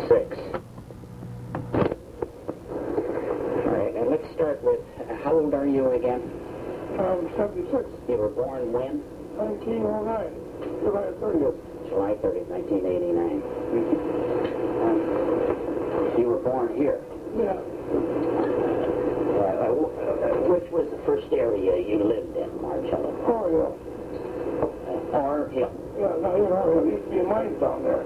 6. All right, and let's start with, how old are you again? I'm 76. You were born when? 1909. July 30th. July 30th, 1989. You were born here. Yeah. Which was the first area you lived in, Marcello? Oriole. Hill. Yeah, no, you know, there used to be mines down there.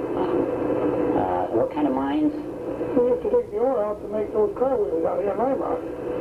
What kind of mines? We used to take the ore out to make those car wheels out here in Lima.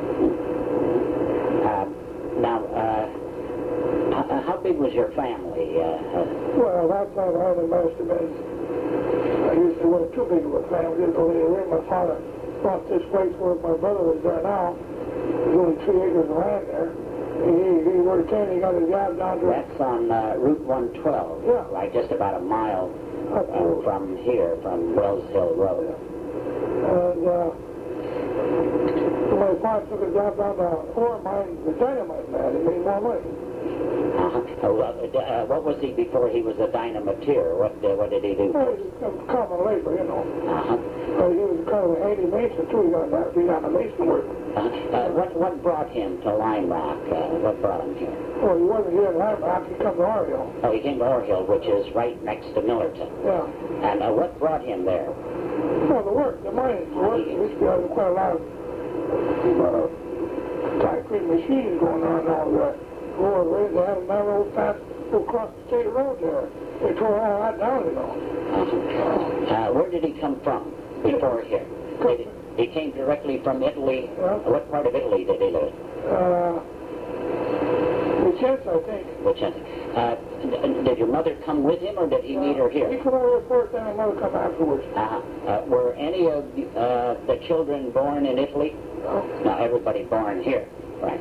How big was your family? Well, that time I only must have been, I used to wasn't too big of a family. Just only my father bought this place where my brother is there now. There's only 3 acres of land there. He worked in, he got a job down there. That's on Route 112. Yeah. Like just about a mile Up from here, from Wells Hill Road. And my father took a job down the ore mine, the dynamite man. He made more money. What was he before he was a dynamiteer? What did he do? Well, he was common labor, you know. He was kind of a handy mason, too. He got that beat on the mason work. What brought him to Lime Rock? What brought him here? Well, he wasn't here in Lime Rock. He come to Oriole. Oh, he came to Oriole, which is right next to Millerton. Yeah. And what brought him there? Well, the work, the mines, the work. There used to be quite a lot of concrete machines going on all that. They had a narrow path across the state road there. They tore all that down, you know. Where did he come from before here? He came directly from Italy. Yeah. What part of Italy did he live? Vicenza, I think. Vicenza. Did your mother come with him, or did he meet her here? He came over here first, and my mother come afterwards. Were any of the children born in Italy? No. No, everybody born here. Right.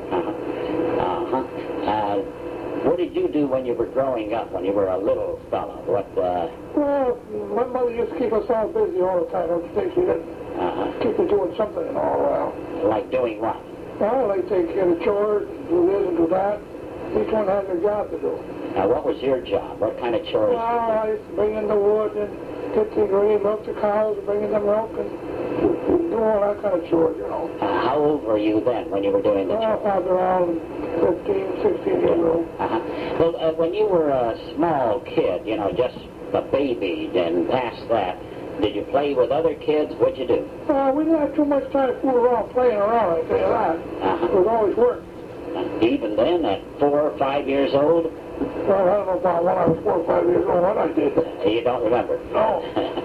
What did you do when you were growing up, when you were a little fellow? Well, my mother used to keep us all busy all the time. Don't you think she didn't? Keep us doing something and all while. Like doing what? Well, they take care of chores, do this and do that. Each one has their job to do. What was your job? What kind of chores? Well, I used to bring in the wood and get the grain, milk the cows, bring in the milk, and do all that kind of chores, you know. How old were you then when you were doing the chores? I was around 15, 16 years old. Well, when you were a small kid, you know, just a baby, and past that, did you play with other kids? What'd you do? We didn't have too much time to fool around playing around, I tell you that. It was always work. Even then, at 4 or 5 years old? Well, I don't know about when I was 4 or 5 years old, what I did. You don't remember? No.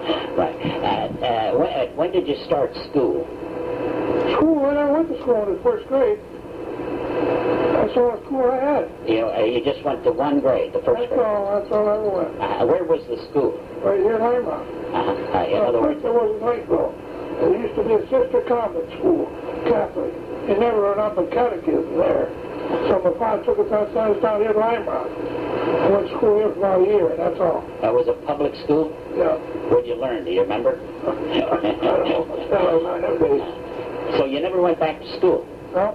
Right. When did you start school? School? When I went to school in the first grade. That's all the school I had. You just went to 1 grade, the first grade? That's all I ever went. Where was the school? Right here in Lima. In other words, there was in Lakeville. There used to be a sister convent school, Catholic. You never learned up a catechism there. So my father took us outside down here in Lima. I went to school here for about a year, and that's all. That was a public school? Yeah. What'd you learn? Do you remember? I don't know. So you never went back to school? No.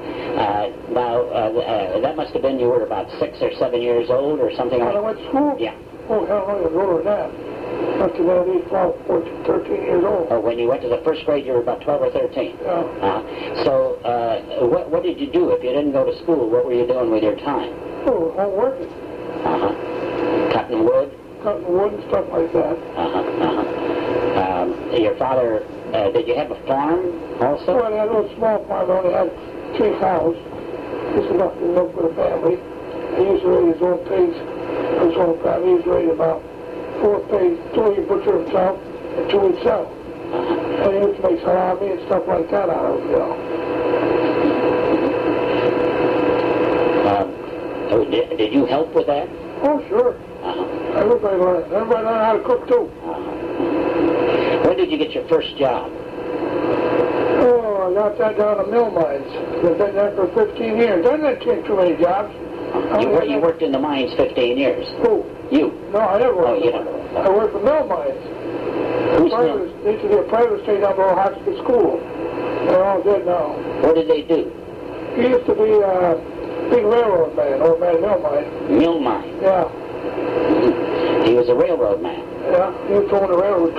That must have been you were about 6 or 7 years old or something like that? When I went to school? Yeah. Oh, hell no, you're older than that. Must have been at least 12, 14, 13 years old. Oh, when you went to the first grade, you were about 12 or 13? Yeah. So what did you do if you didn't go to school? What were you doing with your time? Oh, home working. Cutting wood? Cutting wood and stuff like that. Your father, did you have a farm also? Well, I had a little small farm. I only had 3 cows. Just enough to live for the family. He used to raise his own pigs. His own family. He used to raise about 4 pigs. 2 he butchered himself and 2 he'd sell. And he used to make salami and stuff like that out of it, you know. Did you help with that? Oh, sure. Everybody learned. Everybody learned how to cook, too. When did you get your first job? Oh, I got that down at mill mines. I've been there for 15 years. I didn't take too many jobs. You worked in the mines 15 years? Who? You? No, I never worked. Oh, you don't? I worked for mill mines. There used to be a private state down below Hotchkiss School. They're all dead now. What did they do? He used to be a big railroad man, old man mill mine. Mill mine? Yeah. He was a railroad man? Yeah, he was on the railroad tracks.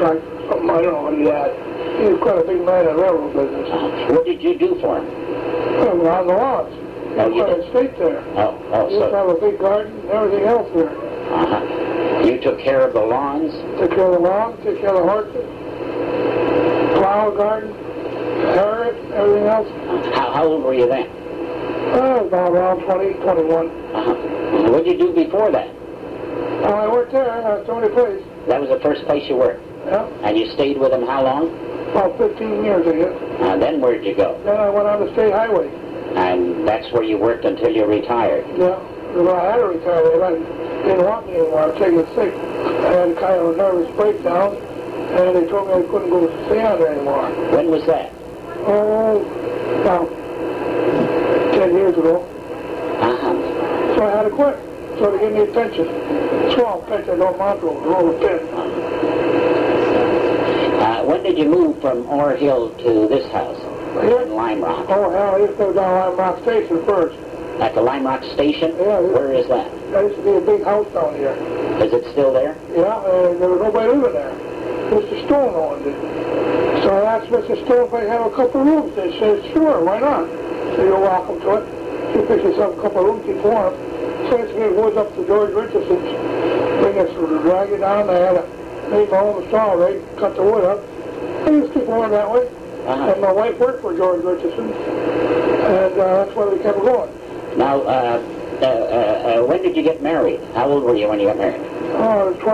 something, I don't know what he had. He was quite a big man in the railroad business. What did you do for him? On the lots. He had quite a estate there. Oh, He used to have a big garden and everything else there. You took care of the lawns? Took care of the lawns, took care of the horses, flower garden, carrots, everything else. How old were you then? About around 20, 21. What did you do before that? I worked there. That's the only place. That was the first place you worked? Yeah. And you stayed with him how long? About 15 years, I guess. Then where'd you go? Then I went on the state highway. And that's where you worked until you retired? Yeah. Well, I had to retire. They didn't want me anymore. I was taking sick. I had kind of a nervous breakdown, and they told me I couldn't go stay on there anymore. When was that? Oh, about 10 years ago. So I had to quit. So they gave me a pension. Small pension, no Montrose, roll of 10. When did you move from Ore Hill to this house in Lime Rock? Oh, hell, I used to go down Lime Rock Station first. At the Lime Rock Station? Yeah. Where is that? There used to be a big house down here. Is it still there? Yeah, there was nobody living there. Mr. Stone owned it. So I asked Mr. Stone if I have a couple of rooms. They said, sure, why not? So you're welcome to it. He picked us up a couple of rooms before him. So it's me woods up to George Richardson's. Bring us to drag it down. I had to make my own saw rig, cut the wood up. I used to keep going that way. And my wife worked for George Richardson. And that's why we kept going. Now, when did you get married? How old were you when you got married? Oh, I was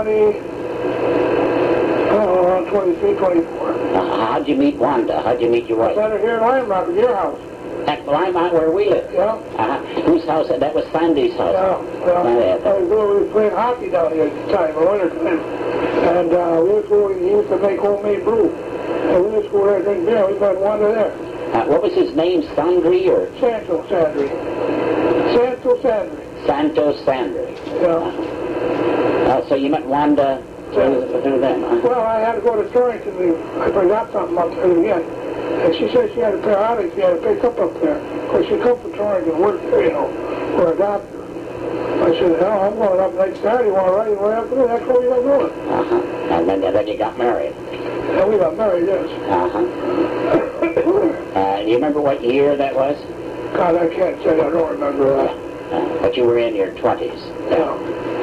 23, 24. How'd you meet Wanda? How'd you meet your I wife? met her here in Lime Rock, at your house. At Lime Rock, where we live? Yeah. Whose house? That was Sandy's house. Yeah. We were playing hockey down here at the time, in the winter time. And we used to make homemade brew. And we used to go there and drink beer. We met Wanda there. What was his name? Sandri or? Santo Sandri. Santo Sandri. Santo Sandri. Yeah. So you met Wanda through them, huh? Well, I had to go to Torrington. I forgot something up there again. And she said she had a periodic she had to pick up there. Because she come from Torrington and worked there, for a doctor. I said, hell, I'm going up next Saturday. You want to ride right up there? That's what we got going. And then you got married. Yeah, we got married, yes. Do you remember what year that was? God, I can't say I don't remember that. But you were in your 20s. Yeah.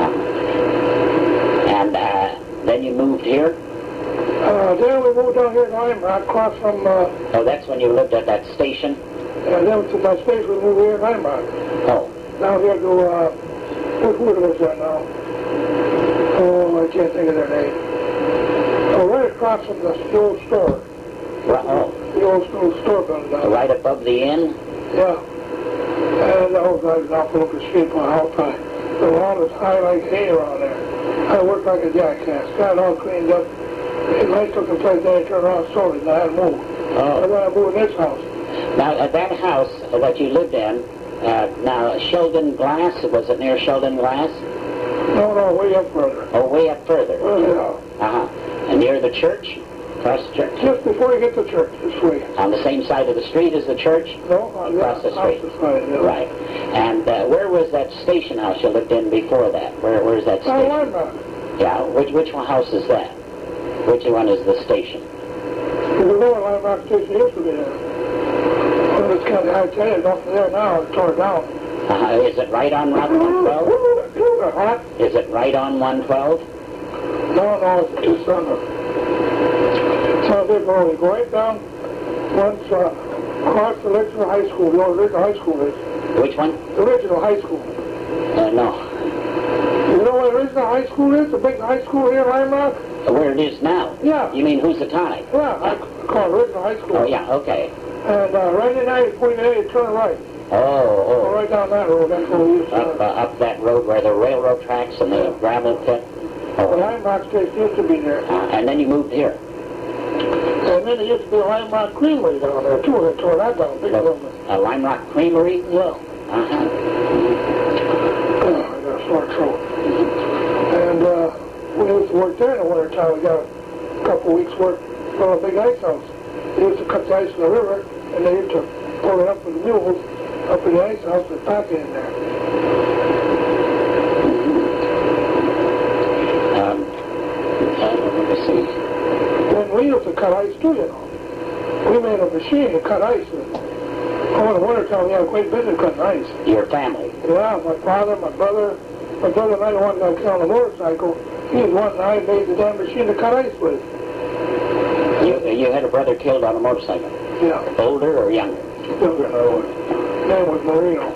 And then you moved here? Then we moved down here in Lime Rock, across from... Oh, that's when you lived at that station? Yeah, then to that station we moved here in Lime Rock. Oh. Down here to, who lives there now? Oh, I can't think of their name. Oh, right across from the old store. The old store building down there. Right above the inn? Yeah. And the whole guy's not going to escape on all time. The lawn is high like hay around there. I worked like a jackass. Got it all cleaned up. And I took the place there and turned around and sold it, and I had to move. Oh. And then I moved in this house. Now, at that house that you lived in, now, Sheldon Glass, was it near Sheldon Glass? No, way up further. Oh, way up further. Yeah. And near the church? Across the church? Just before you get to church, this way. On the same side of the street as the church? No, across the street. Side, yeah. Right. And where was that station house you lived in before that? Where's that station? Lime Rock. Yeah, which house is that? Which one is the station? The lower Lime Rock station used to be there. Well, it's kind of, I tell you, nothing there now. It's torn down. Is it right on Route 112? Is it right on 112? No, it's just under. So they go right down once across the original high school. The original high school is. Which one? The original high school. No. You know what the original high school is? The big high school here in Lime Rock? Where it is now? Yeah. You mean Housatonic? Yeah, I call it original high school. Oh, yeah, okay. And right in there, you point A and turn right. Oh. Go right down that road. That's where we used to up that road where the railroad tracks and the gravel pit? The Lime Rock station used to be there. And then you moved here? And then there used to be a Lime Rock Creamery down there, too. They tore that down. Big a Lime Rock Creamery? Yeah. I got a sore throat. And we used to work there in the winter time. We got a couple weeks' work from a big ice house. They used to cut the ice in the river, and they used to pull it up with mules up in the ice house and pack it in there. Let me see. Then cut ice. And, in the wintertime, we had a great business cutting ice. Your family? Yeah, my father, my brother and I, the one that got killed on a motorcycle, he was one that I made the damn machine to cut ice with. You had a brother killed on a motorcycle? Yeah. Older or younger? Younger. His name was Marino.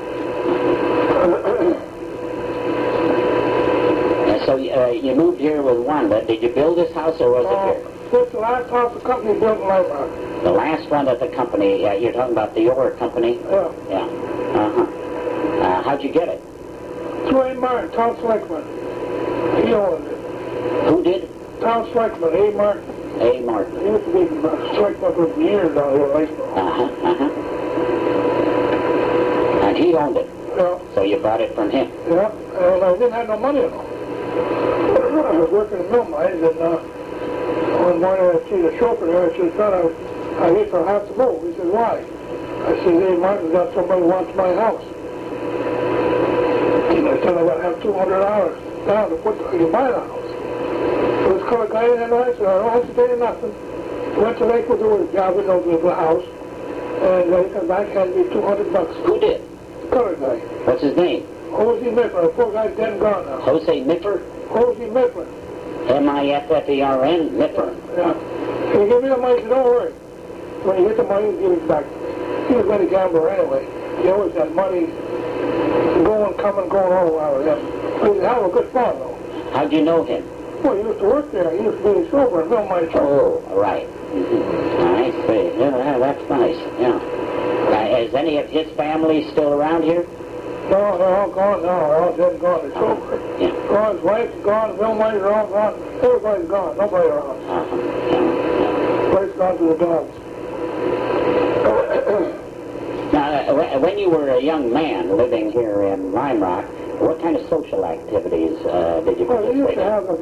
So you moved here with Wanda. Did you build this house or was it here? This is the last house the company built in Lime Rock. The last one that the company, you're talking about the Orr Company? Yeah. Yeah. How'd you get it? Through A. Martin, Tom Slickman. He owned it. Who did? Tom Slickman, A. Martin. A. Martin. He used to be Slickman for years down here in Lakeville. And he owned it? Yeah. So you bought it from him? Yeah, and I didn't have no money at all. I was working in mill mines, and one morning I see the chauffeur there. I said, son, I guess I'll have to move. He said, why? I said, hey, Martin's got somebody who wants my house. And I said, I got to have $200 down to buy the house. So this colored guy in there, I said, I don't have to pay you nothing. Went to Lakewood to do his job in the house, and they said, I handed me $200. Who did? The colored guy. What's his name? Jose Mifflin. The poor guy's dead and gone now. Jose Mifflin? Jose Mifflin. Miffern? Mifflin. Yeah. He gave me the money, he said, don't worry. When you get the money, give it back. He was a gambler anyway. He always had money going, coming, going all around him. He was a hell of a good fellow, though. How'd you know him? Well, he used to work there. He used to be a chauffeur in Mill Mine. Oh, right. I see. Yeah, that's nice. Yeah. Is any of his family still around here? No, they're all gone now. They're all dead and gone. The chauffeur. Yeah. Gone, his wife's gone, Mill Mines are all gone. Everybody's gone. Nobody around. Everybody's gone to the dogs. Now, when you were a young man living here in Lime Rock, what kind of social activities did you Well, participate we used to in? have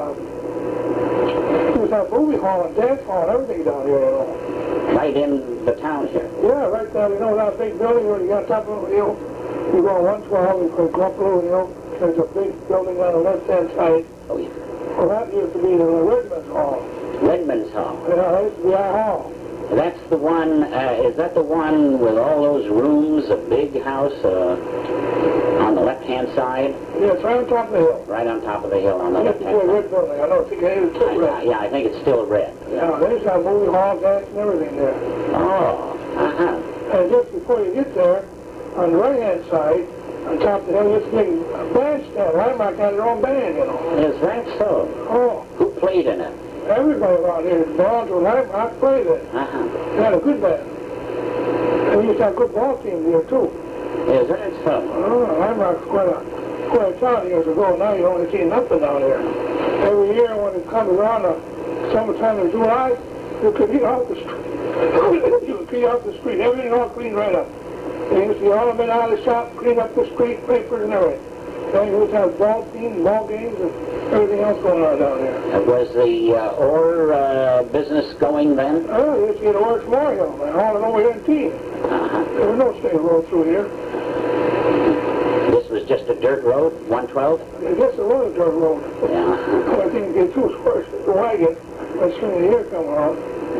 a movie hall and dance hall and everything down here, you know. Right in the town here? Yeah, right down, you know, that big building where you got top of the hill. You go on 112, you go up a little hill. There's a big building on the left-hand side. Oh, yeah. Well, that used to be the Redmond's Hall. Redmond's Hall. Yeah, that used to be our hall. That's the one, is that the one with all those rooms, a big house on the left-hand side? Yeah, it's right on top of the hill. Right on top of the hill on the It used to be left-hand a side. red building. I don't think it is still red. Yeah, I think it's still red. Yeah, they used to have movie hall, dance, and everything there. Oh, And just before you get there, on the right-hand side, on top of the hill, there's a big bandstand. Lime Rock had their own band, you know. Is that so? Oh, Who played in it? everybody around here belonged to Lime Rock played it. They had a good band. And we used to have good ball teams here, too. Is that so? Oh, Lime Rock's quite a town years ago. Now you only see nothing down here. Every year when it comes around the summertime in July, you could eat off the street. You could eat off the street. Everything all cleaned right up. They used to all of it out of the shop, clean up the street, papers and everything. Then you used to have ball teams, ball games, and everything else going on down there. Was the ore business going then? Oh, you used to get Orange Memorial, man, hauling over here in team. There was no state road through here. This was just a dirt road, 112? I guess it was a dirt road. Yeah. I think it get too square the wagon. That's when the year come around.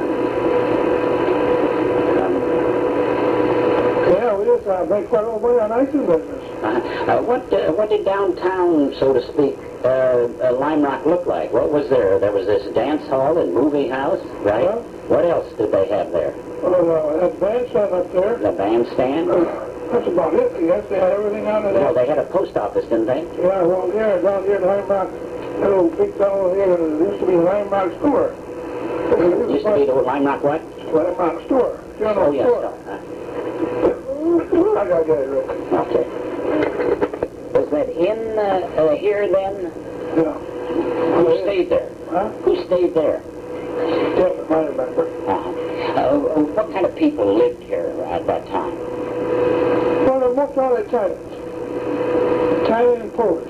Yeah, we used to make quite a little money on icing business. What did downtown, so to speak, Lime Rock look like? What was there? There was this dance hall and movie house, right? Yeah. What else did they have there? Well, that bandstand up there. The bandstand? That's about it. I guess they had everything out of Well, there. they had a post office, didn't they? Yeah, well, here, down here in Lime Rock, that little big town over here, there used to be a Lime Rock store. Used to be the Lime Rock what? Lime Rock store. General Oh, yes. store. I gotta get it, Rick. Okay. Was that in here then? Yeah. Who stayed there? Huh? Who stayed there? Yeah, I remember. What kind of people lived here at that time? Well, they most all Italians. Italian and Polish.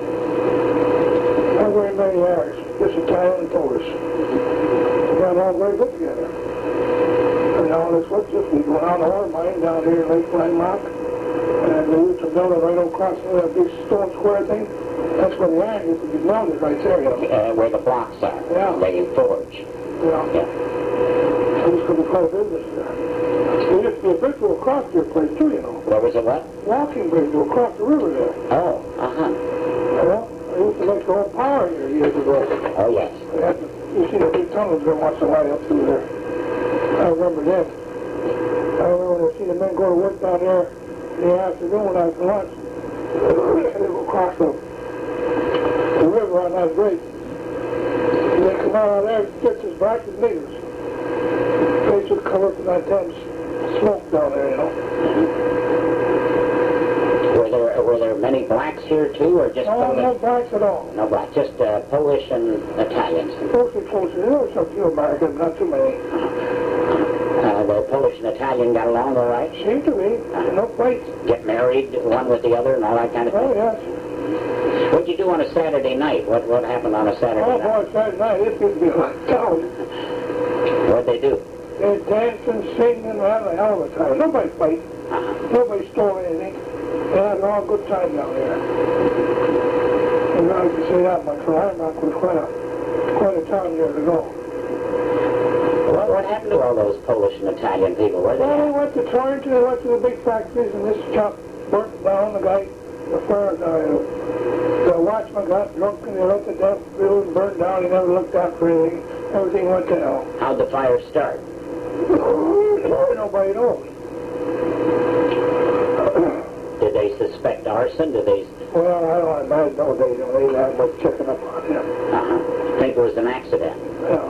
Not very many Irish, just Italian and Polish. They got all very good together. And now this was just we go on the ore mine down here in Lake Lime Rock. And they used to build it right across that big stone square thing. That's where the iron used to be melted right there, you know. Where the blocks are. Yeah. They forge. Yeah. Yeah. So this could be quite a business there. used to be a bridge to across your place, too, you know. There was a what? Walking bridge to across the river there. Oh, uh-huh. Well, I used to make their own power here years ago. Oh, yes. You see the big tunnels there once in a while up through there. I remember them. I remember when I see the men go to work down there in the afternoon after lunch. They go across the river on that bridge. And they come out of there just as black as niggers. They should cover from that damn smoke down there, you know. Were there many blacks here too, or just No, Polish? no blacks at all. No blacks, just Polish and Italians. Mostly Polish. There were some few Americans, not too many. The Polish and Italian got along all right? Seemed to be. No fights. Get married, one with the other, and all that kind of thing? Oh, yes. What'd you do on a Saturday night? What happened on a Saturday Oh, night? boy, Saturday night, it used to be like town. What'd they do? They're dancing, singing, and having a hell of a time. Nobody fight. Nobody stole anything. They had a long good time down there. And I can say that much. Limerock was quite a town years ago. What happened to all those Polish and Italian people? Where they Well, they at? went to Torrington, they went to the big factories, and this chap burnt down the guy, the watchman got drunk, and they let the damn building burn down. He never looked after anything. Everything went to hell. How'd the fire start? Nobody knows. Did they suspect arson? Did they Well, I don't imagine no, they didn't have much checking up on him. think it was an accident? Yeah.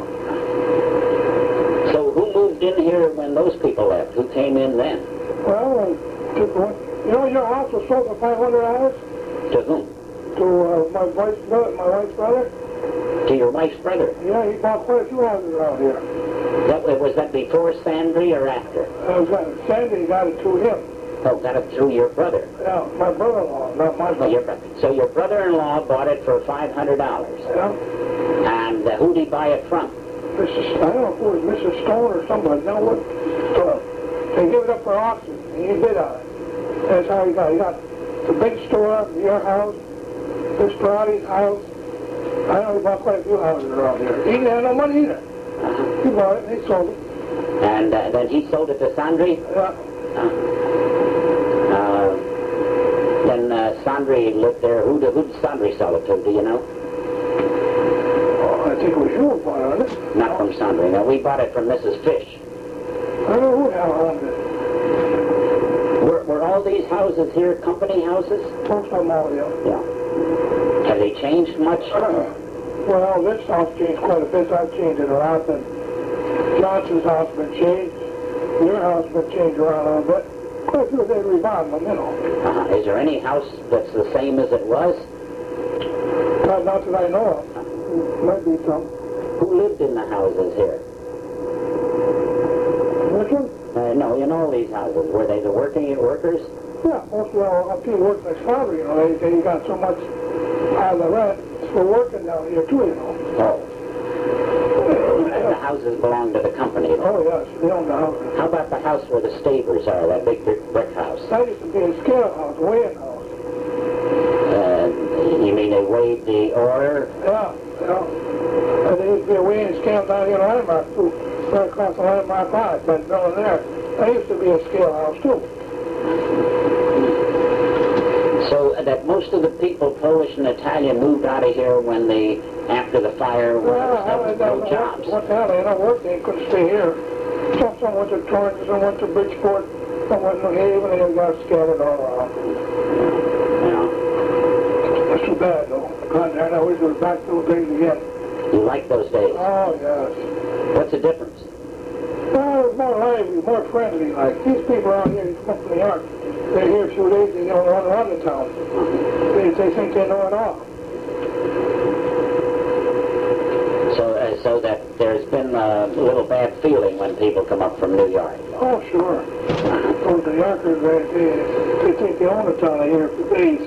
So who moved in here when those people left? Who came in then? Well, you know, your house was sold for $500 To whom? to my wife's brother. To your wife's brother. Yeah, he bought quite a few houses around here. Was that before Sandry or after? Sandy got it to him. Oh, got it through your brother. Yeah, my brother-in-law, not my Oh, brother. your brother. So your brother-in-law bought it for $500. Yeah. And who'd he buy it from? I don't know if it was Mrs. Stone or somebody. No, what? They gave it up for auction, and he bid on it. That's how he got it. He got the big store, your house, this Ferrari's house. I know he bought quite a few houses around here. He didn't have no money either. He bought it, and he sold it. And then he sold it to Sandry? Yeah. Then Sandry lived there. Who'd Sandry sell it to? Do you know? Oh, I think it was you who bought it. Not from Sandry. No, we bought it from Mrs. Fish. I don't know who the hell owned it. Were all these houses here company houses? Most of them all, yeah. Yeah. Have they changed much? Well, this house changed quite a bit. I've changed it around, and Johnson's house has been changed. Your house has been changed around a little bit. Quite a few they remodeled them, you know. Is there any house that's the same as it was? Not that I know of. Might be some. Who lived in the houses here? Which one? No, in all these houses. Were they the workers? Yeah, most of all, people work like father, you know. They got so much out of the rent for working down here, too, you know. Oh. And the houses belong to the company. Oh, yes, they own the house. How about the house where the Stavers are, that big brick house? That used to be a scale house, a weighing house. You mean they weighed the ore? Yeah, yeah. And there used to be a weighing scale down here in Landmark, too. Right across the Landmark Line, that building there. That used to be a scale house, too. So that most of the people, Polish and Italian, moved out of here when after the fire, Well, there was no jobs. what the hell, they don't work, they couldn't stay here. Some went to Torrance, some went to Bridgeport, some went to New Haven, and they got scattered all around. Yeah. That's too bad, though. God, I wish it was back to those days again. You like those days? Oh, yes. What's the difference? Well, it was more lively, more friendly. Like, these people out here, these come from New York, they're here a few days, they don't run around the town. They think they know it all. So that there's been a little bad feeling when people come up from New York. Oh, sure. Those New Yorkers, they think they own the town out here for days.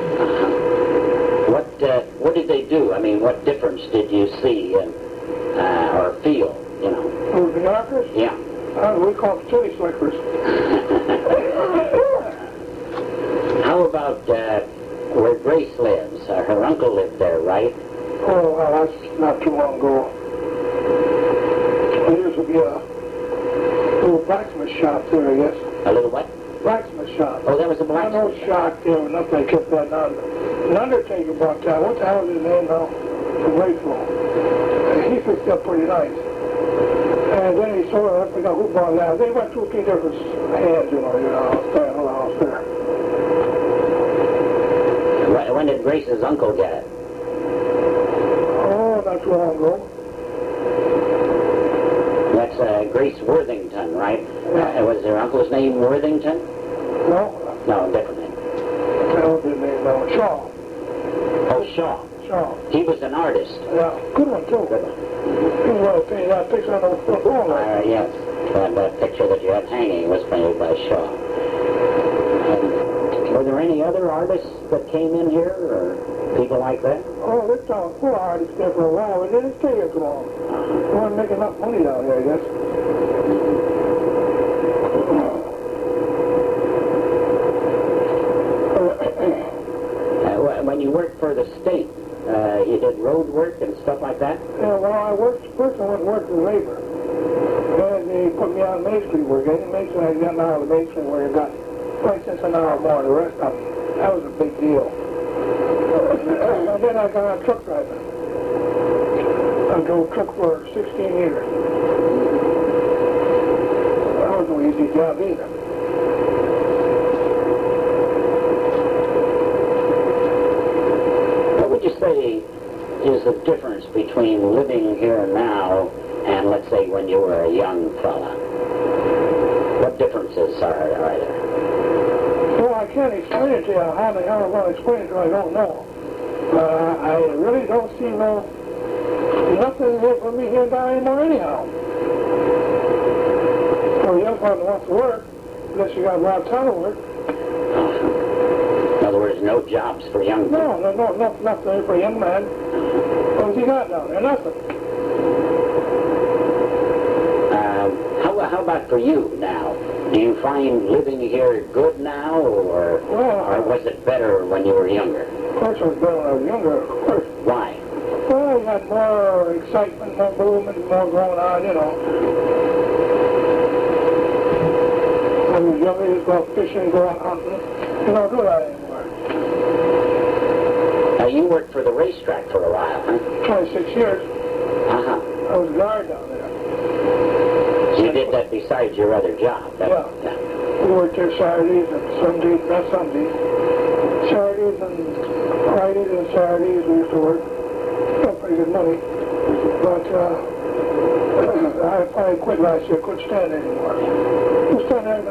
What did they do? I mean, what difference did you see or feel, you know? Those New Yorkers? Yeah. We call them city slickers. How about where Grace lives? Her uncle lived there, right? Oh, well, that's not too long ago. There used to be a little little blacksmith shop there, I guess. A little what? Blacksmith shop. Oh, that was a I know blacksmith. shop there, and nothing they kept that on. An undertaker bought that. What the hell is his name now? From Lakeville. He fixed up pretty nice. And then he sold it, I forgot who bought that. They went 2 or 3 different hands, you know, there, in the house there. When did Grace's uncle get it? Oh, not too long ago. That's Grace Worthington, right? Was their uncle's name Worthington? No, No, different name. I don't know his name now. Shaw. Oh, Shaw. Shaw. He was an artist. Yeah, good one too. Good one. He's one of the things that picture on the wall. Yes, that picture that you had hanging was painted by Shaw. Were there any other artists that came in here, or people like that? Oh, this town full of artists there for a while, but then it stayed here too long. They weren't making enough money down here, I guess. When you worked for the state, you did road work and stuff like that? Yeah, well, I worked, first I went and worked in labor. Then they put me on masonry work. Any masonry I got now, the masonry where you got 20 cents an hour more, the rest of them. That was a big deal. And then I got on truck driving. I drove truck for 16 years. That was no easy job either. What would you say is the difference between living here now and, let's say, when you were a young fella? What differences are there? Well, I can't explain it to you. How the hell I'm going to explain it to you, I don't know. I really don't see nothing here for me here now anymore anyhow. For a young person who wants to work, unless you got a lot of time to work. In other words, no jobs for young people? No, nothing for a young man. What's he got down there? Nothing. How about for you now? Do you find living here good now, or was it better when you were younger? Of course it was better when I was younger, of course. Why? Well, you had more excitement, more movement, more going on, you know. When you was younger, you go out fishing, go out hunting. You don't do that anymore. Now, you worked for the racetrack for a while, huh? 26 years. Uh-huh. I was a guard down there. You did that besides your other job? Yeah. We worked there Saturdays and Sundays, not Sundays. Saturdays and Fridays and Saturdays we used to work. Got pretty good money. But I finally quit last year. Couldn't stand it anymore. Just stand there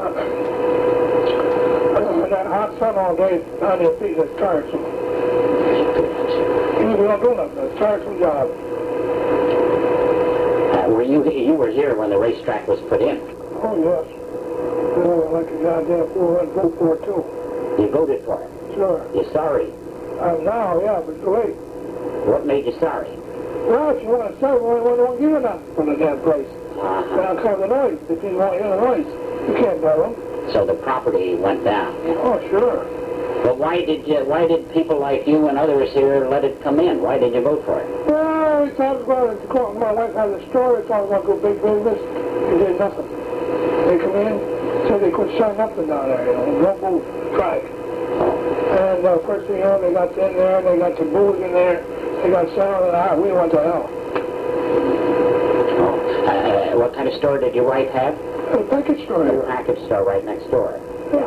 in that hot sun all day on your feet. It's tiresome. You don't do nothing. It's a tiresome job. You were here when the racetrack was put in? Oh, yes. Like a goddamn fool and vote for it, too. You voted for it? Sure. You're sorry? Now, yeah, but too late. What made you sorry? Well, if you want to say, well, they won't give you nothing from the damn place. Now comes the noise. They didn't want you to noise. You can't tell them. So the property went down? Oh, sure. But why did people like you and others here let it come in? Why did you vote for it? Well, we talked about it. My wife has a store. They talked about go big business. They did nothing. They come in, said they could sell nothing down there, you know. Don't move. Try it. And first thing you know, they got in there, they got the booze in there, they got selling, and we went to hell. Oh. What kind of store did your wife have? A package store here. A package store right next door. Yeah.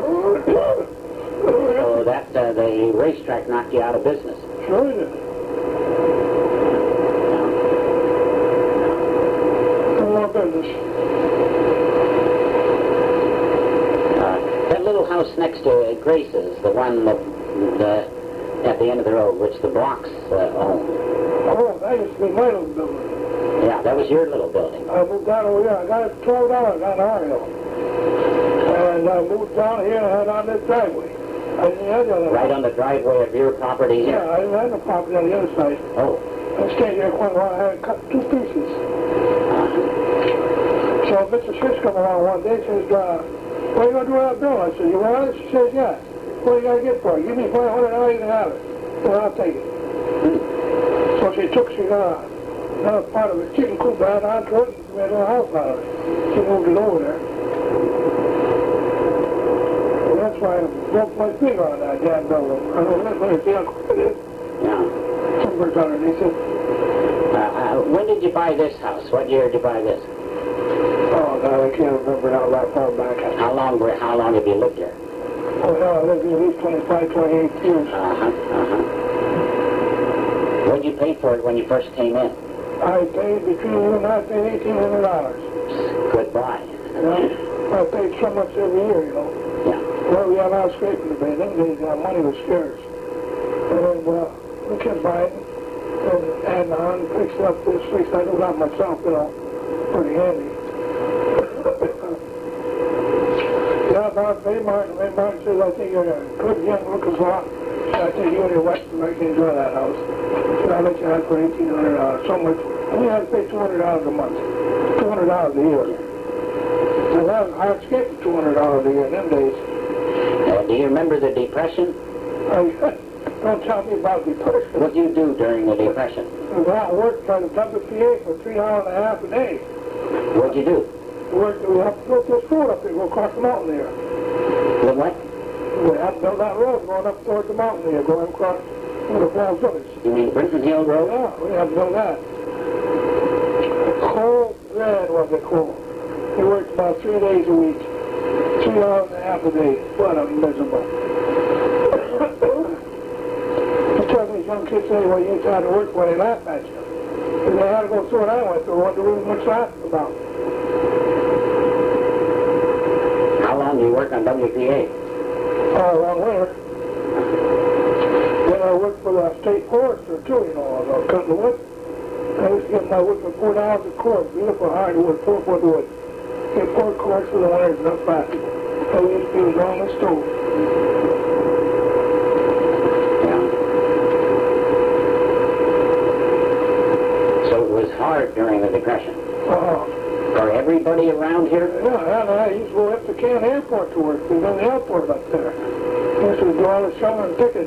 So that the racetrack knocked you out of business. Sure it did. No more business. That little house next to Grace's, the one at the end of the road, which the Blocks own. Oh, that used to be my little building. Yeah, that was your little building. I moved down over here. I got it $12 on our hill. And I moved down here and had on this driveway. I didn't have the other right on the driveway of your property here? Yeah, I didn't have the property on the other side. Oh. I stayed here quite a while. I had cut 2 pieces. So Mr. Schiss come along one day and says, what are you going to do with that bill? I said, you want it? She says, yeah. What are you going to get for it? Give me $500, you can have it. Well, I'll take it. So she got another part of a chicken coop right onto it and made a house out of it. She moved it over there. And that's why I broke my finger on that damn building. I don't know if you see it is. Yeah. Timbers underneath it. When did you buy this house? What year did you buy this? Oh, God, I can't remember how that far back. How long have you lived here? Oh, no, I lived here at least 25, 28 years. What did you pay for it when you first came in? I paid between you and I paid $1,800. Goodbye. I paid so much every year, you know. Yeah. Well, we had a lot of scraping to pay. Them days, money was scarce. And we kept buying and adding on, fixing up this, fixing I do that myself, you know. Pretty handy. Yeah, about Baymartin. Baymartin says, I think you're a good young looking lot. I think you and your wife might enjoy that house. So I'll let you have for $1,800. So much. And we had to pay $200 a month. $200 a year. And that was hard skating, $200 a year in them days. Do you remember the Depression? Don't tell me about depression. What did you do during the Depression? I was out working for the WPA for 3 hours and a half a day. What did you do? We have to build this road up there, go across the mountain there. The what? We have to build that road going up towards the mountain there, going across the Falls Village. You mean Brinton Hill Road? Yeah, we have to build that. Cold, red was it cold. We worked about 3 days a week. 3 hours and a half a day. What a miserable. You tell these young kids anyway, you used to have to work when they laugh at you. If they had to go through what I went through, what do we much laugh about? How long do you work on WPA? Oh, long winter. Then I worked for the state forester too, you know, I was cutting wood. I used to get my wood for $4 a cord, beautiful hardwood, 4-foot wood. Get 4 cords for the winters and up back. I used to use on the stove. Yeah. So it was hard during the Depression. For everybody around here? Yeah, I used to go up to Canton Airport to work. There's no airport up there. I used to do all the shoveling and picking.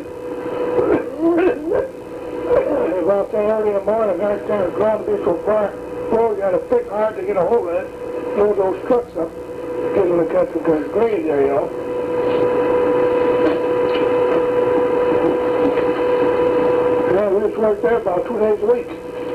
About there early in the morning, I started ground beef so far. Oh, you got to pick hard to get a hold of it. Load those trucks up. Get them to cut the grade there, you know. Yeah, we just worked there about 2 days a week.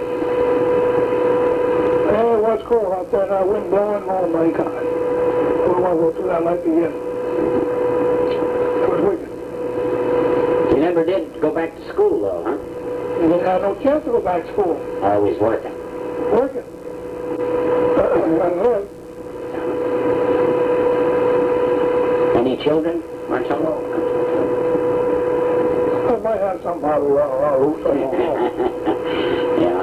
It was cold out there, now wind blowing, oh my God. I don't want to go through that life again. It was wicked. You never did go back to school, though, huh? You didn't have no chance to go back to school. Always working. Working. Any children, Marcello? I might have some probably around our roof, I don't know. Yeah.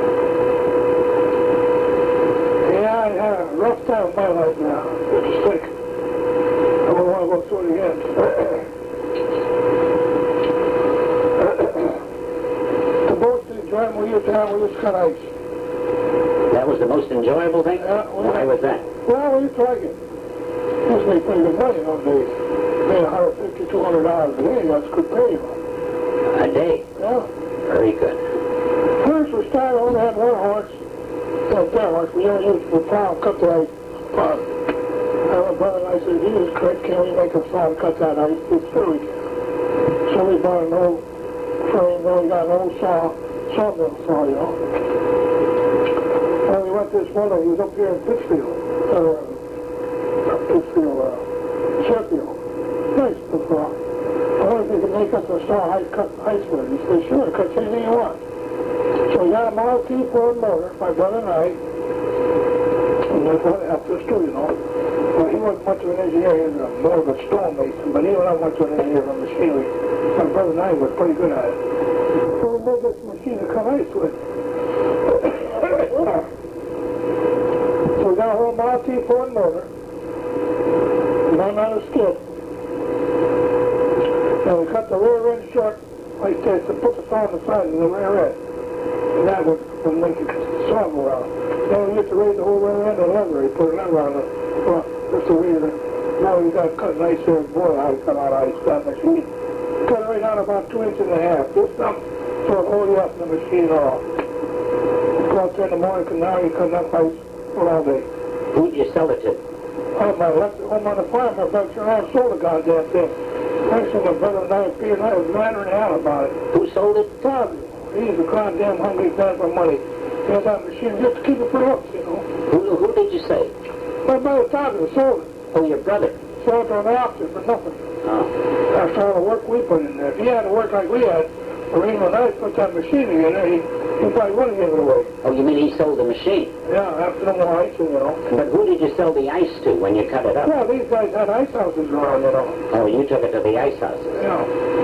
Yeah, I had a rough time in my life now. It's sick. I don't want to go through it again. The boat did enjoy when we used to have, we used to cut ice. That was the most enjoyable thing? Yeah, Why was that? Well, we used to like it. We used to make pretty good money those days. Made $150, $200 a day. That's good pay. A day? Yeah. Very good. First we started, we only had one horse. Well, that horse. We only used the plow and cut the ice. My brother and I said, Jesus Christ, can we make a plow and cut that ice? It's sure we can. So we bought an old frame, then we got an old sawmill saw, you know. And we went this one day, he was up here in Pittsfield. Sheffield. Nice big saw. I wonder if they could make us a saw cut ice with it. He said, sure, cut anything you want. So we got a Model T Ford motor, my brother and I. And that's what helped us too, you know. Well, he wasn't much of an engineer, he was more of a stonemason, but he wasn't much of an engineer of machinery. My brother and I were pretty good at it. So we made this machine to cut ice with. So we got a whole Model T Ford motor, one on a skid. And we cut the rear end short like this and put the saw on the side of the rear end. And that would make the saw go around. Then we used to raise the whole rear end and lever. He put a lever on it. Well, just to rear it. Now we got cut nice there. Boy, how you cut out ice that machine. Cut it right down about 2.5 inches. Just enough so it hold you up in the machine at all. Go out there in the morning, because now you cut enough ice. for all day. Who'd you sell it to? I left it home on the farm. I bet you I sold the goddamn thing. Actually, my brother and I was mad in hell about it. Who sold it? Todd, he's a goddamn hungry man for money. He had that machine just to keep it for hooks, you know. Who did you say? My brother Todd sold it. Oh, your brother. Sold it to an auction for nothing. Oh. After all the work we put in there. If he had to work like we had, or even when I put that machine together, he probably would have given it away. Oh, you mean he sold the machine? Yeah, after the more ice, you know. But who did you sell the ice to when you cut it up? Yeah, these guys had ice houses around, you know. Oh, you took it to the ice houses. Yeah.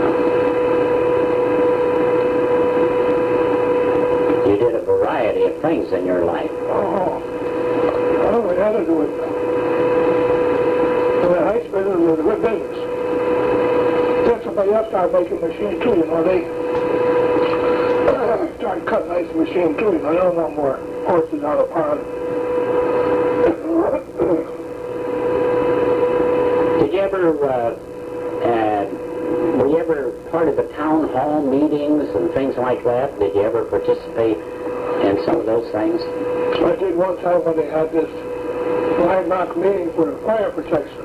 You did a variety of things in your life. Oh. Well, we had to do it. And the ice business was a good business. Then somebody else started making machines too, you know. They started cutting ice machine too, you know. They don't want more horses out of the pond. Did you ever, were you ever part of the town hall meetings and things like that? Did you ever participate in some of those things? I did one time when they had this landmark meeting for the fire protection.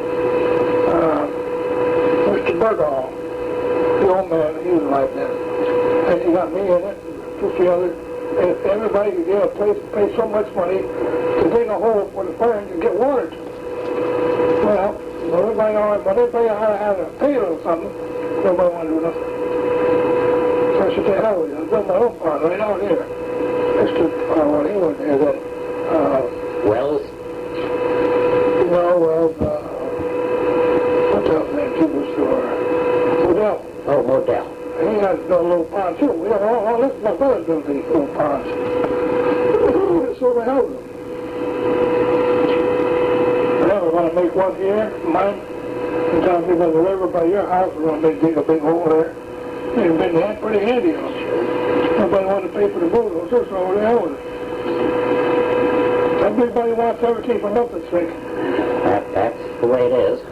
Mr. Bergall, the old man, he was like that. And he got me in it, just the other. And everybody could get a place to pay so much money to dig a hole for the fire and get water to. Well, everybody had a pail or something, nobody wanted to do nothing. So I said, the hell with you, I'll build my own pond right out here. Mr. Well, he was there then. Wells? No, well, what's that name? He was Modell. Oh, Modell. He had a little pond too. We had all this, my brother built these little ponds. So the hell with them. Well, we're going to make one here, mine. And down here by the river by your house, we're going to dig a big hole there. It's been pretty handy, you know. Nobody wanted to pay for the bulldozers, so the hell with it. Everybody wants everything for nothing's sake. That's the way it is.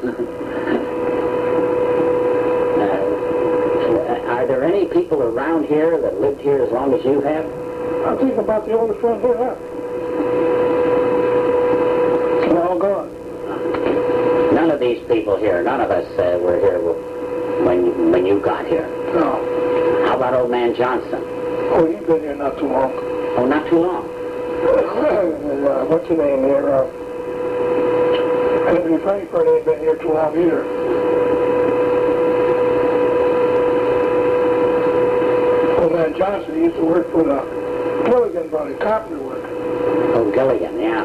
Are there any people around here that lived here as long as you have? I'm thinking about the oldest one here left. They're all gone. None of these people here, none of us were here when you got here. No. How about old man Johnson? Oh, he's been here not too long. Oh, not too long. What's the name here? Henry Frankfurt ain't been here too long either. Old man Johnson, he used to work for the Gilligan Brothers, carpenter work. Oh, Gilligan, yeah.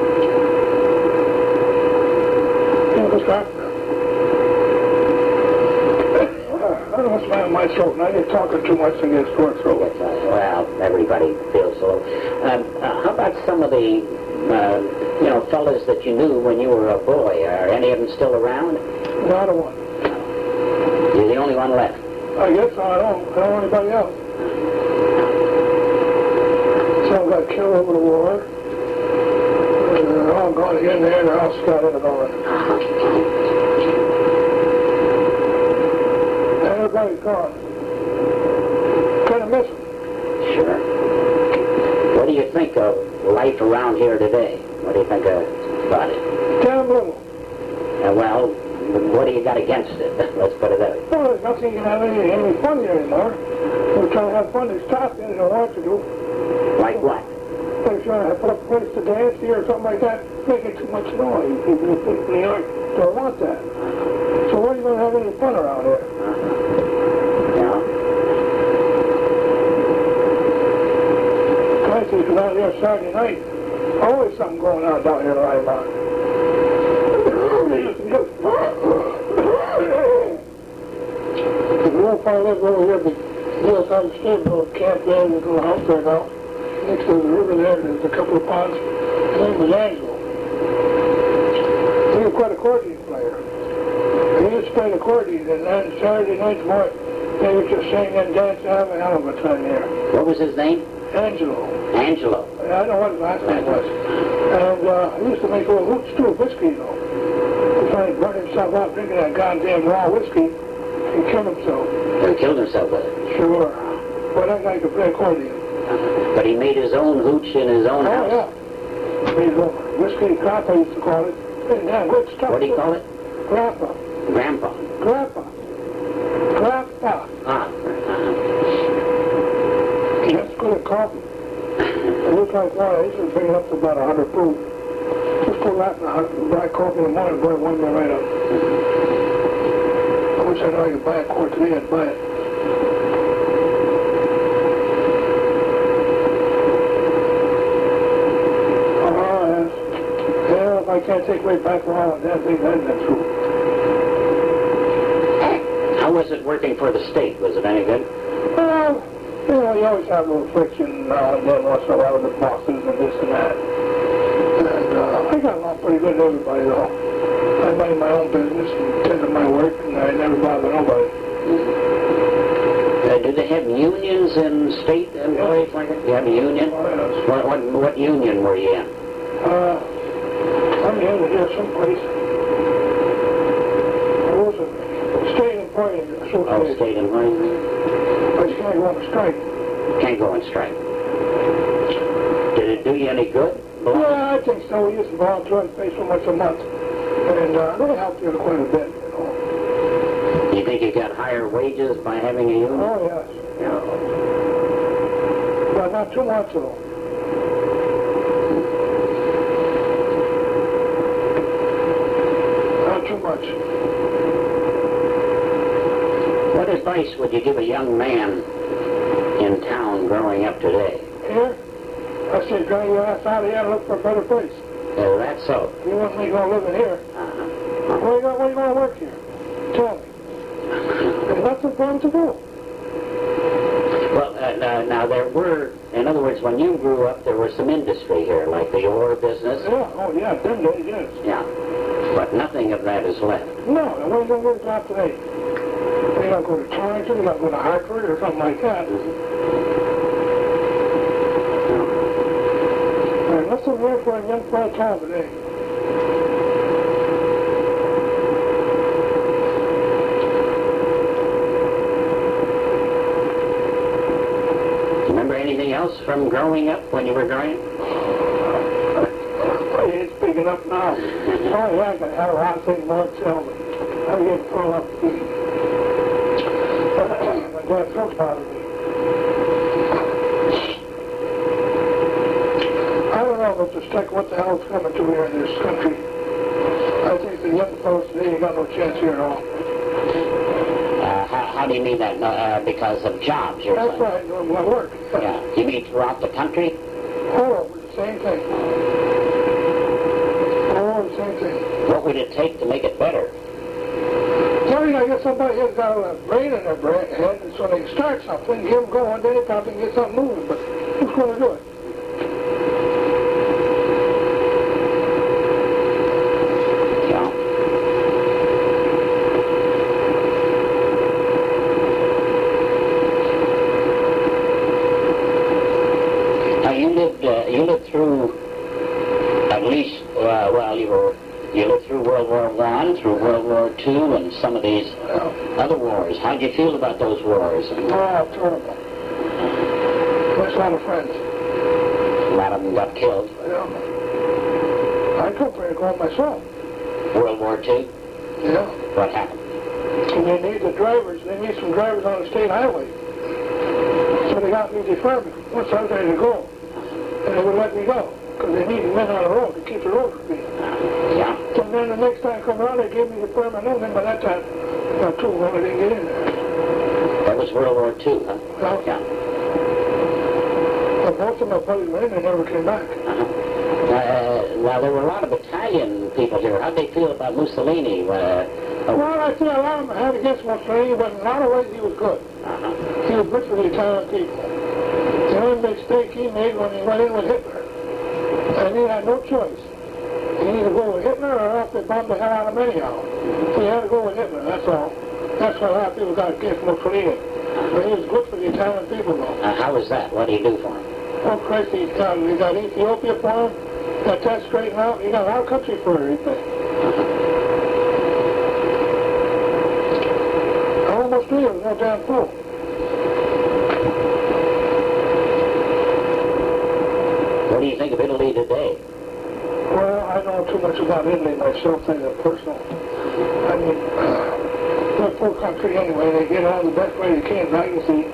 He was a carpenter. I don't know what's the matter with my throat, and I get talking too much and get sore throat. Well, everybody feels so. How about some of the, fellas that you knew when you were a boy? Are any of them still around? Not a one. You're the only one left. I guess so. I don't know anybody else. Some got killed over the war. They're all gone again there. They're all scattered and gone. Everybody's gone. Kind of miss them. Sure. What do you think of life around here today? What do you think about it? Damn little. Well, what do you got against it? Let's put it that way. Well, there's nothing you can have any fun here anymore. We're trying to have fun. They stop it. They don't want to do. Like what? They're trying to put up a place to dance here or something like that. Making too much noise. People in New York don't want that. So where are you going to have any fun around here? Yeah. I see, because out here Saturday night, always something going on down here in Rhinelander. The little fire lives over here, but the other side of the state, little camp there, there's a little house there now. Next to the river there, there's a couple of ponds. His name was Angelo. He was quite a accordion player. He used to play the accordion, and then Saturday nights, boy, they would just sing and dance and have a hell of a time there. What was his name? Angelo. Angelo. I don't know what his last name was. And he used to make little hoots too, whiskey, though. He finally burned himself out drinking that goddamn raw whiskey. He killed himself. He killed himself with it. Sure. Well, that guy could play accordion. But he made his own hooch in his own house. Oh, yeah. Made over. Whiskey grappa used to call it. Hey, damn good stuff. What do you call it? Grappa. Grandpa. Grappa. Grappa. Ah. That's good at coffee. It looks like water. I used to bring it up to about 100 proof. Just put that in black coffee in the morning, boy, it warmed me right up. I wish I knew I could buy a quart today, I'd buy it. Oh, yes. Yeah, if I can't take way back for all of that, thing, that's the truth. How was it working for the state? Was it any good? Well, you know, you always have a little friction now and then, once in a while with the bosses and this and that. And I got along pretty good with everybody, though. I mind my own business and tend to my work, and I never bother nobody. Do they have unions in state employees like that? You have a union? Oh, yes. What union were you in? I'm in here someplace. What was it? State Employee Association. Oh, state employees. But you can't go on strike. Can't go on strike. Did it do you any good? Yeah, I think so. We used to volunteer and pay so much a month. And that helped you quite a bit, you know. Do you think you got higher wages by having a union? Oh, yes. Yeah. But not too much, though. Not too much. What advice would you give a young man in town growing up today? Here, I said, Johnny, your ass out of here and look for a better place. That's so. You want me going to live in here? Where you going to work here? Tell me. There's nothing for him to do. Well, now there were, in other words, when you grew up, there was some industry here, like the ore business. Yeah, oh yeah, them days, yes. Yeah. But nothing of that is left. No, and where you going to work out today? You're not going to Torrington, you're not going to Hartford or something like that. There's nothing there for a young fellow town today. Remember anything else from growing up when you were growing up? It's big enough now. Oh yeah, I can have a lot of things more to tell me. I'm getting full up. My dad so proud of me. I don't know about the stuck what the hell's coming to here in this country. I think the young folks today ain't got no chance here at all. How do you mean that? Because of jobs, you're That's saying? right, doing my work. Yeah. You mean throughout the country? Oh, the same thing. Oh, the same thing. What would it take to make it better? Well, I guess somebody has got a brain in their head, and so they can start something, get them going, then they probably can get something moving, but who's going to do it? Yeah. Now you lived through at least you lived through World War I, through World War II, and some of these other wars. How did you feel about those wars? Oh, terrible. Lost a lot of friends. A lot of them got killed. Yeah. I come pretty close myself. World War II? Yeah. What happened? And they need the drivers. They need some drivers on the state highway. So they got me deferred once I was ready to go. And they would let me go. Because they needed men on the road to keep the road clean. Yeah. And then the next time I come around, they gave me the permit. And then by that time, about 2 months, I didn't get in there. That was World War II, huh? Well, Yeah. But most of my buddies went in and never came back. Now, there were a lot of Italian people here. How'd they feel about Mussolini? Well, I think a lot of them had against Mussolini, but in a lot of ways he was good. He was good for the Italian people. The only mistake he made when he went in with Hitler, and he had no choice. He either go with Hitler or else they bombed the hell out of him anyhow. So he had to go with Hitler, that's all. That's why a lot of people got against Mussolini. But he was good for the Italian people, though. How was that? What did he do for him? Oh, Christ, he got Ethiopia for him, got that straightened out. He got a lot of country for everything. Almost 3 was no damn fool. What do you think of Italy today? too much about Italy myself, things are personal. I mean, they're a poor country anyway. They get on the best way they can, I can see.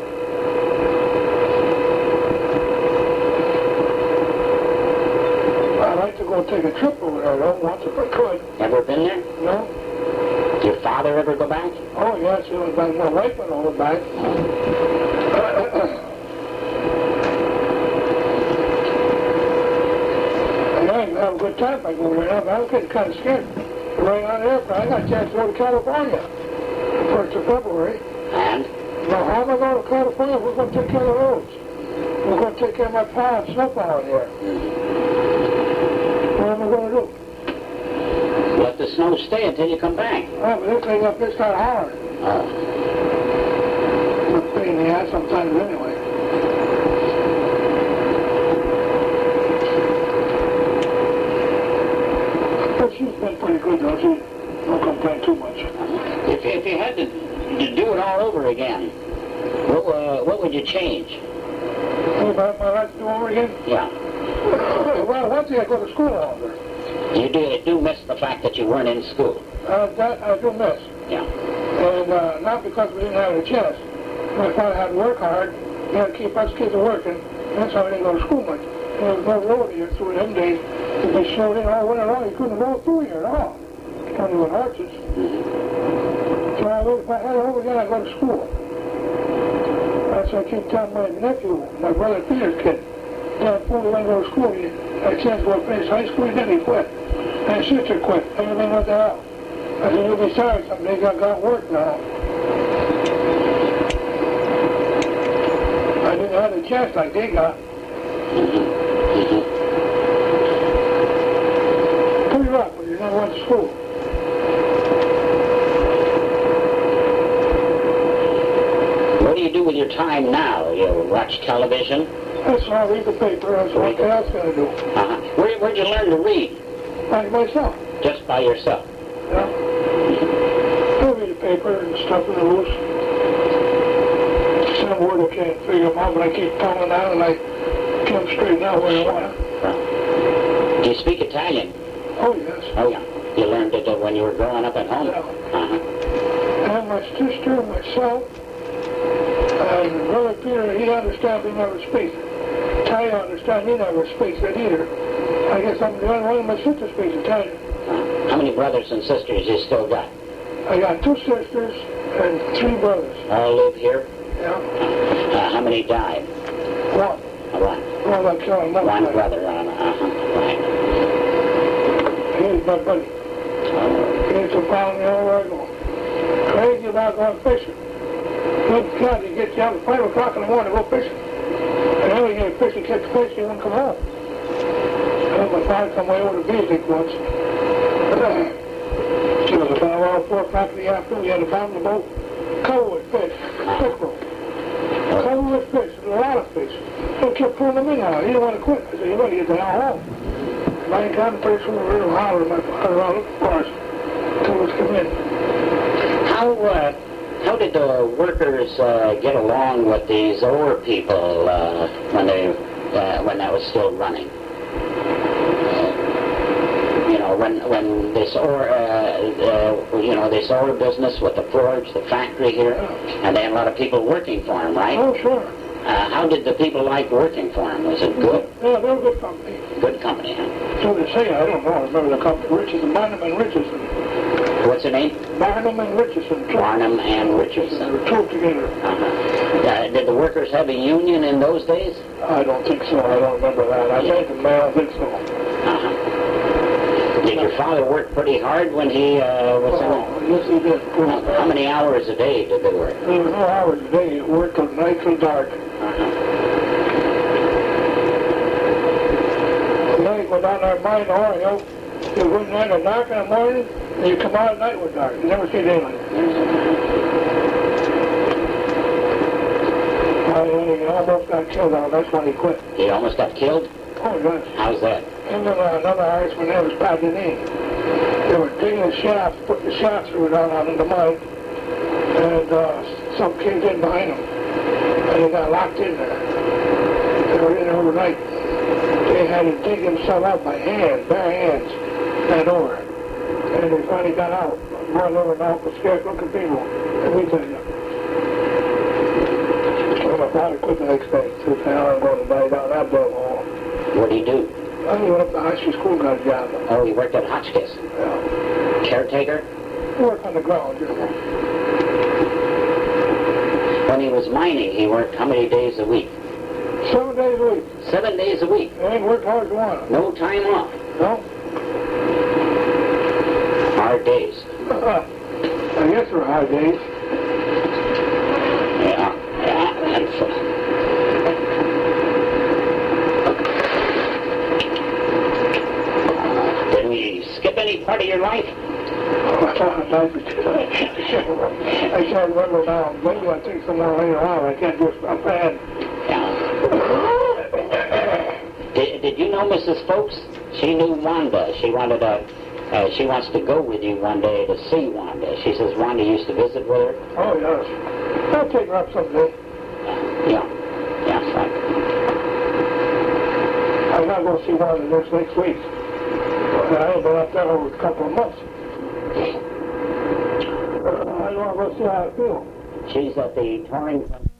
I'd like to go take a trip over there, though, once if I could. Ever been there? No? Did your father ever go back? Oh, yes, it was back. My wife went over back. And I have a good time if I go over there. But I was getting kind of scared. Running on an airplane, I got a chance to go to California. 1st of February. And? Now, how am I going to California? We're going to take care of the roads. We're going to take care of my pal and snowplowing here. What am I going to do? Let the snow stay until you come back. Oh, but this thing up here started hollering. Oh. It's a pain in the ass sometimes anyway. But she's been pretty good though. She don't complain too much. If you had to do it all over again, what would you change? If I have my life to do over again? Yeah. Well, one thing I go to school longer. You do miss the fact that you weren't in school. That I do miss. Yeah. And not because we didn't have a chance. My father had to work hard. He had to keep us kids working. That's why we didn't go to school much. There was no road here through them days. If they snowed in all winter long, you couldn't go through here at all. Only with horses. So if I had it over again, I'd go to school. That's why I keep telling my nephew, my brother Peter's kid, Dad, before we went to go to school, he had a chance to go finish high school, then he quit. And his sister quit. Everything went to hell. I said, you'll be sorry someday, got work now. I didn't have a chance like they got. Pretty rough when you never went to school. What do you do with your time now? You watch television? That's why I read the paper. That's what else going to do. Uh-huh. Where'd you learn to read? By myself. Just by yourself? Yeah. I read the paper and stuff in the loose. Some word I can't figure them out, but I keep pulling out and I can't straighten out where I want. Do you speak Italian? Oh, yes. Oh, yeah. You learned it when you were growing up at home? Yeah. Uh-huh. And my sister, myself, and Brother Peter, he understands, he never speaks. I understand, he never speaks it either. I guess I'm the only one of my sisters speaks Italian. How many brothers and sisters you still got? I got 2 sisters and 3 brothers. All live here? Yeah. How many died? One. One. Well, I killed another One guy. brother. Right. He's my buddy. He's a found me all where I go. Crazy about going fishing. Good God, he gets you out at 5 o'clock in the morning to go fishing. And then when you get fishing, catch fish, you won't come home. And my father come way over to Beasley once. It was about around 4 o'clock in the afternoon. We had to bottom the boat, covered with fish, pickerel. Covered with fish, a lot of fish. They kept pulling them in now. He didn't want to quit. I said, you better get the hell home. And I ain't gotten pretty soon, we were hollering my father around looking for us until us come in. How did the workers get along with these older people when that was still running? When this ore business with the forge, the factory here, and they had a lot of people working for them, right? Oh, sure. How did the people like working for them? Was it good? Yeah, they were good company. Good company, huh? So they say, I don't know, I remember the company, Richardson, Barnum and Richardson. What's the name? Barnum and Richardson. Barnum and They Richardson. were two together. Uh-huh. Did the workers have a union in those days? I don't think so, I don't remember that. I think so. Uh-huh. Did your father work pretty hard when he was in? Yes, he did. How many hours a day did they work? There was no hours a day. It worked till night till dark. And then you go down there mine the ore, you know. You go in there at dark in the morning, and you come out at night with dark. You never see daylight. He almost got killed out. That's when he quit. He almost got killed? Oh, yes. How's that? And then another Irishman there was Paganini. They were digging the shaft, putting the shaft through down out in the mine, and some came in behind them, and they got locked in there. They were in there overnight. They had to dig themselves out by hand, bare hands. that over. And they finally got out. Going over and out with scared looking people. Let me tell you. Well, my father quit the next day. Said, hell, I'm going to die down that blow hole. What did he do? I went up to high school, got a job. Oh, he worked at Hotchkiss. Yeah. Caretaker? He worked on the ground, you know. When he was mining, he worked how many days a week? 7 days a week. 7 days a week. He ain't worked hard as one. No time off. No? Hard days. I guess they're hard days. Yeah. Did we skip any part of your life? I can't remember now. Maybe I'll take some more later on. I can't just, I'm bad. Yeah. Did you know Mrs. Folks? She knew Wanda. She wanted she wants to go with you one day to see Wanda. She says Wanda used to visit with her. Oh, yes. I'll take her up someday. Yeah. Yeah, fine. I'm not going to see Wanda next week. I ain't been up there over a couple of months. I want to go see how I feel. She's at the Torrington